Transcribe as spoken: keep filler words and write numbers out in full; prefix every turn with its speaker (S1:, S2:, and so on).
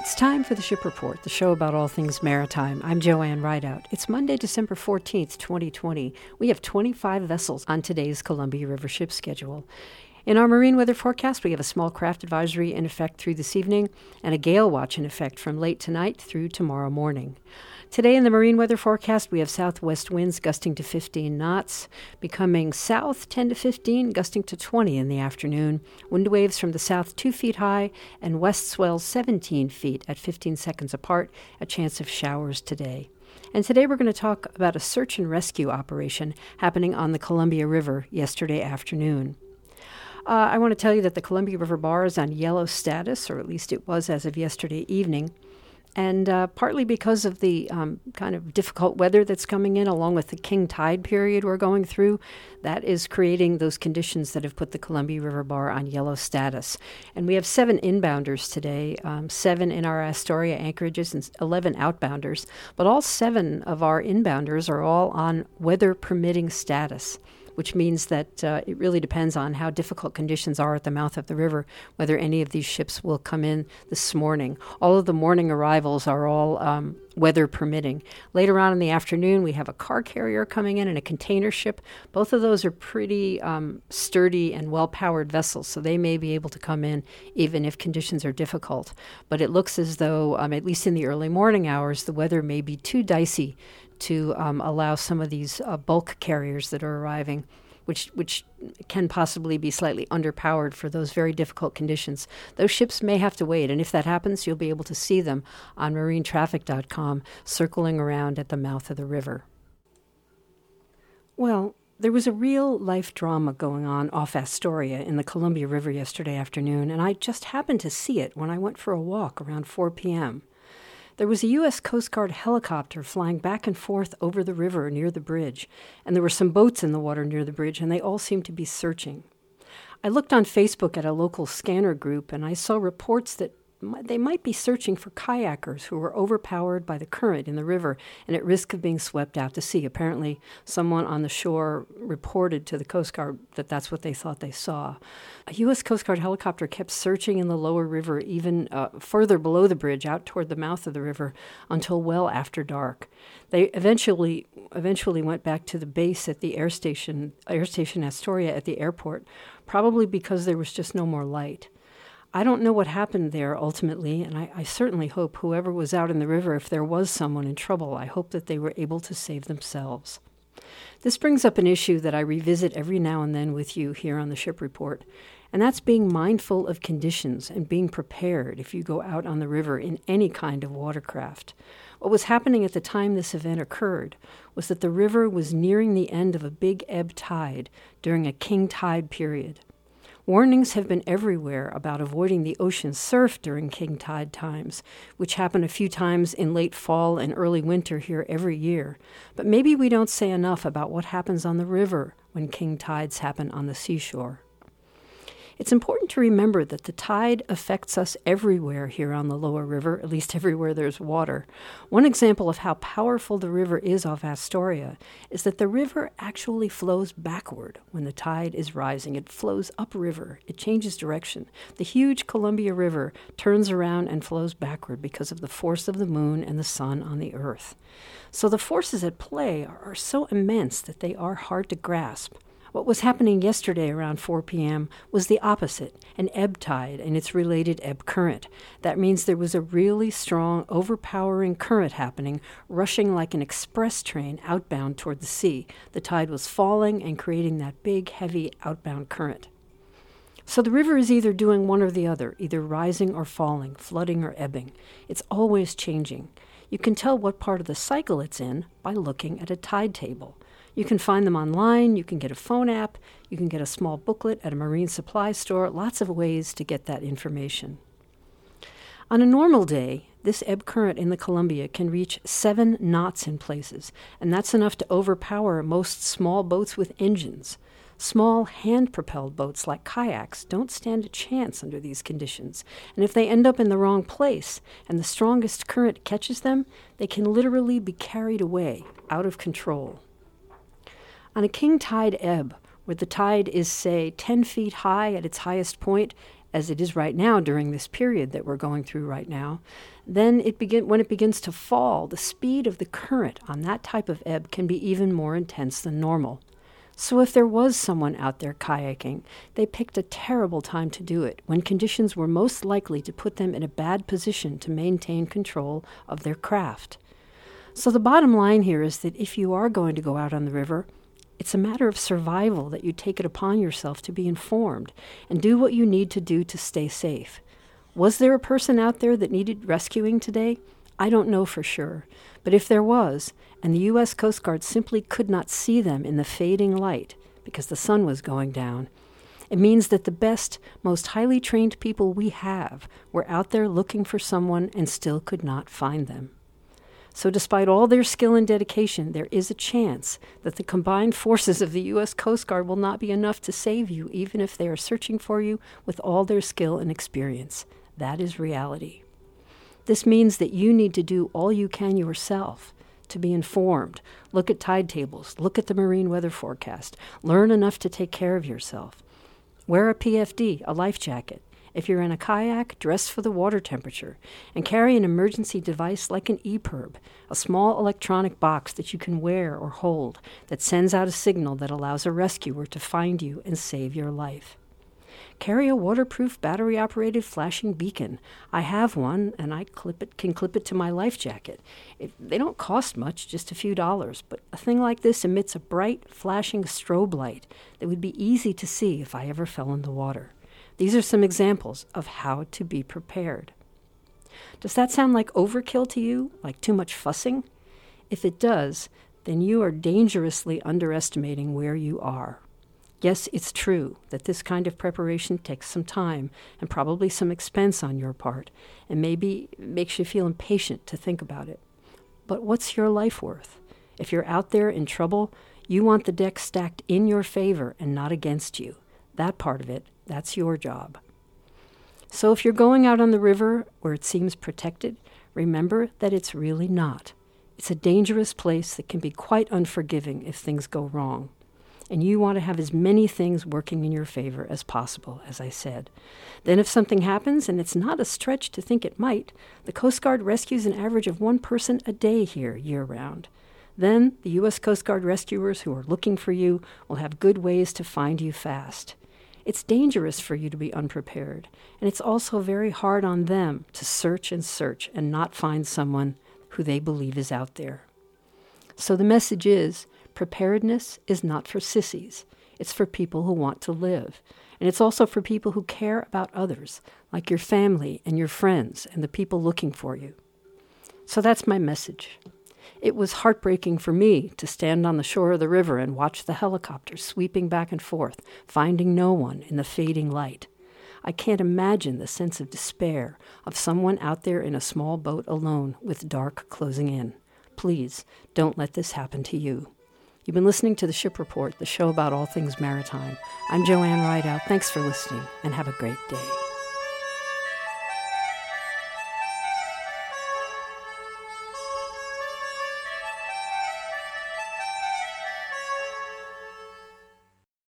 S1: It's time for the Ship Report, the show about all things maritime. I'm Joanne Rideout. It's Monday, December fourteenth, twenty twenty. We have twenty-five vessels on today's Columbia River ship schedule. In our marine weather forecast, we have a small craft advisory in effect through this evening and a gale watch in effect from late tonight through tomorrow morning. Today in the marine weather forecast, we have southwest winds gusting to fifteen knots, becoming south ten to fifteen, gusting to twenty in the afternoon. Wind waves from the south two feet high and west swells seventeen feet at fifteen seconds apart, a chance of showers today. And today we're going to talk about a search and rescue operation happening on the Columbia River yesterday afternoon. Uh, I want to tell you that the Columbia River Bar is on yellow status, or at least it was as of yesterday evening. And uh, partly because of the um, kind of difficult weather that's coming in, along with the king tide period we're going through, that is creating those conditions that have put the Columbia River Bar on yellow status. And we have seven inbounders today, um, seven in our Astoria anchorages and eleven outbounders. But all seven of our inbounders are all on weather permitting status, which means that uh, it really depends on how difficult conditions are at the mouth of the river, whether any of these ships will come in this morning. All of the morning arrivals are all um, weather permitting. Later on in the afternoon, we have a car carrier coming in and a container ship. Both of those are pretty um, sturdy and well-powered vessels, so they may be able to come in even if conditions are difficult. But it looks as though, um, at least in the early morning hours, the weather may be too dicey to um, allow some of these uh, bulk carriers that are arriving, which which can possibly be slightly underpowered for those very difficult conditions. Those ships may have to wait, and if that happens, you'll be able to see them on marine traffic dot com circling around at the mouth of the river. Well, there was a real-life drama going on off Astoria in the Columbia River yesterday afternoon, and I just happened to see it when I went for a walk around four p.m. There was a U S Coast Guard helicopter flying back and forth over the river near the bridge, and there were some boats in the water near the bridge, and they all seemed to be searching. I looked on Facebook at a local scanner group, and I saw reports that they might be searching for kayakers who were overpowered by the current in the river and at risk of being swept out to sea. Apparently, someone on the shore reported to the Coast Guard that that's what they thought they saw. A U S Coast Guard helicopter kept searching in the lower river, even uh, further below the bridge, out toward the mouth of the river, until well after dark. They eventually eventually went back to the base at the air station, Air Station Astoria at the airport, probably because there was just no more light. I don't know what happened there ultimately, and I, I certainly hope whoever was out in the river, if there was someone in trouble, I hope that they were able to save themselves. This brings up an issue that I revisit every now and then with you here on the Ship Report, and that's being mindful of conditions and being prepared if you go out on the river in any kind of watercraft. What was happening at the time this event occurred was that the river was nearing the end of a big ebb tide during a king tide period. Warnings have been everywhere about avoiding the ocean surf during king tide times, which happen a few times in late fall and early winter here every year. But maybe we don't say enough about what happens on the river when king tides happen on the seashore. It's important to remember that the tide affects us everywhere here on the lower river, at least everywhere there's water. One example of how powerful the river is off Astoria is that the river actually flows backward when the tide is rising. It flows upriver. It changes direction. The huge Columbia River turns around and flows backward because of the force of the moon and the sun on the earth. So the forces at play are, are so immense that they are hard to grasp. What was happening yesterday around four p.m. was the opposite, an ebb tide and its related ebb current. That means there was a really strong, overpowering current happening, rushing like an express train outbound toward the sea. The tide was falling and creating that big, heavy outbound current. So the river is either doing one or the other, either rising or falling, flooding or ebbing. It's always changing. You can tell what part of the cycle it's in by looking at a tide table. You can find them online, you can get a phone app, you can get a small booklet at a marine supply store, lots of ways to get that information. On a normal day, this ebb current in the Columbia can reach seven knots in places, and that's enough to overpower most small boats with engines. Small hand-propelled boats like kayaks don't stand a chance under these conditions, and if they end up in the wrong place and the strongest current catches them, they can literally be carried away, out of control. On a king tide ebb, where the tide is, say, ten feet high at its highest point as it is right now during this period that we're going through right now, then it begin, when it begins to fall, the speed of the current on that type of ebb can be even more intense than normal. So if there was someone out there kayaking, they picked a terrible time to do it, when conditions were most likely to put them in a bad position to maintain control of their craft. So the bottom line here is that if you are going to go out on the river, it's a matter of survival that you take it upon yourself to be informed and do what you need to do to stay safe. Was there a person out there that needed rescuing today? I don't know for sure. But if there was, and the U S Coast Guard simply could not see them in the fading light because the sun was going down, it means that the best, most highly trained people we have were out there looking for someone and still could not find them. So despite all their skill and dedication, there is a chance that the combined forces of the U S Coast Guard will not be enough to save you, even if they are searching for you with all their skill and experience. That is reality. This means that you need to do all you can yourself to be informed. Look at tide tables, look at the marine weather forecast, learn enough to take care of yourself. Wear a P F D, a life jacket. If you're in a kayak, dress for the water temperature, and carry an emergency device like an E P I R B, a small electronic box that you can wear or hold that sends out a signal that allows a rescuer to find you and save your life. Carry a waterproof battery-operated flashing beacon. I have one, and I clip it, can clip it to my life jacket. It, they don't cost much, just a few dollars, but a thing like this emits a bright, flashing strobe light that would be easy to see if I ever fell in the water. These are some examples of how to be prepared. Does that sound like overkill to you, like too much fussing? If it does, then you are dangerously underestimating where you are. Yes, it's true that this kind of preparation takes some time and probably some expense on your part, and maybe makes you feel impatient to think about it. But what's your life worth? If you're out there in trouble, you want the deck stacked in your favor and not against you. That part of it, that's your job. So if you're going out on the river where it seems protected, remember that it's really not. It's a dangerous place that can be quite unforgiving if things go wrong. And you want to have as many things working in your favor as possible, as I said. Then if something happens, and it's not a stretch to think it might, the Coast Guard rescues an average of one person a day here year-round. Then the U S Coast Guard rescuers who are looking for you will have good ways to find you fast. It's dangerous for you to be unprepared, and it's also very hard on them to search and search and not find someone who they believe is out there. So the message is, preparedness is not for sissies. It's for people who want to live. And it's also for people who care about others, like your family and your friends and the people looking for you. So that's my message. It was heartbreaking for me to stand on the shore of the river and watch the helicopters sweeping back and forth, finding no one in the fading light. I can't imagine the sense of despair of someone out there in a small boat alone with dark closing in. Please, don't let this happen to you. You've been listening to The Ship Report, the show about all things maritime. I'm Joanne Rideout. Thanks for listening, and have a great day.